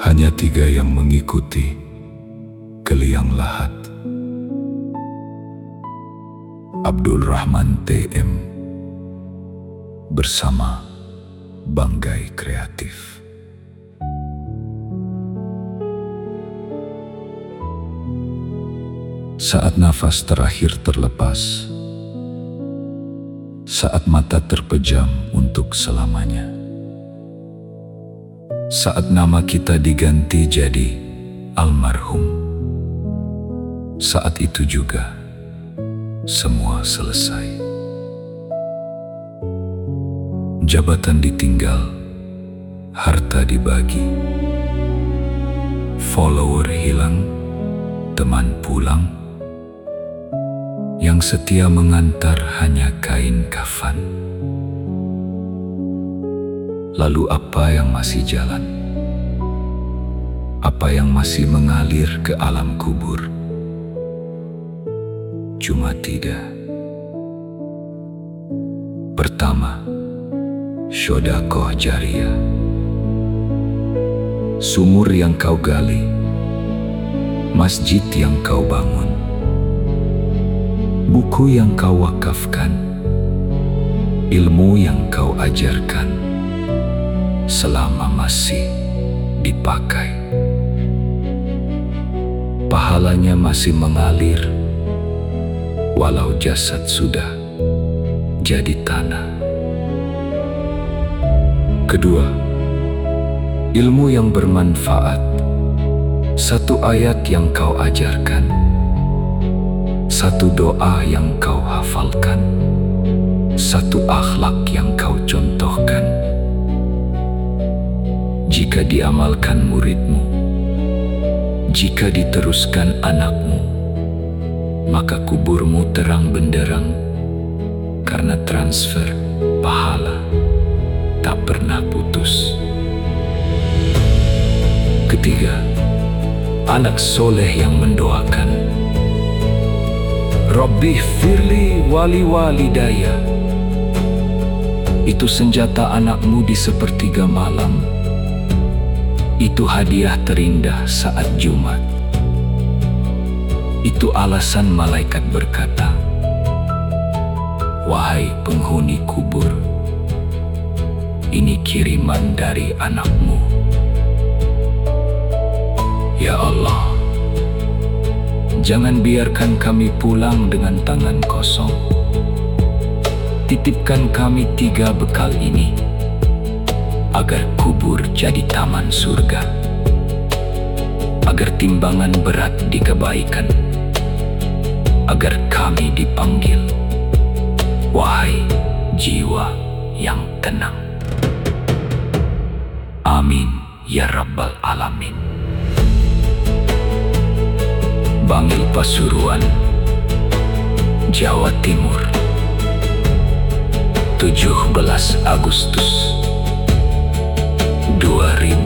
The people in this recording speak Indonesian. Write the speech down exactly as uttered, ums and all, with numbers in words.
Hanya tiga yang mengikuti ke liang lahat. Abdul Rahman T M bersama Banggai Kreatif. Saat nafas terakhir terlepas, saat mata terpejam untuk selamanya, saat nama kita diganti jadi almarhum, saat itu juga semua selesai. Jabatan ditinggal, harta dibagi, follower hilang, teman pulang, yang setia mengantar hanya kain kafan. Lalu apa yang masih jalan? Apa yang masih mengalir ke alam kubur? Cuma tiga. Pertama, shodaqoh jariyah. Sumur yang kau gali, masjid yang kau bangun, buku yang kau wakafkan, ilmu yang kau ajarkan, selama masih dipakai, pahalanya masih mengalir, walau jasad sudah jadi tanah. Kedua, ilmu yang bermanfaat. Satu ayat yang kau ajarkan, satu doa yang kau hafalkan, satu akhlak yang kau contohkan. Jika diamalkan muridmu, jika diteruskan anakmu, maka kuburmu terang benderang, karena transfer pahala tak pernah putus. Ketiga, anak soleh yang mendoakan, Rabbi firli wali walidaya. Itu senjata anakmu di sepertiga malam. Itu hadiah terindah saat Jumat. Itu alasan malaikat berkata, wahai penghuni kubur, ini kiriman dari anakmu. Ya Allah, jangan biarkan kami pulang dengan tangan kosong. Titipkan kami tiga bekal ini, agar kubur jadi taman surga, agar timbangan berat di kebaikan, agar kami dipanggil, wahai jiwa yang tenang. Amin ya Rabbal Alamin. Bangil Pasuruan, Jawa Timur, tujuh belas Agustus dua ribu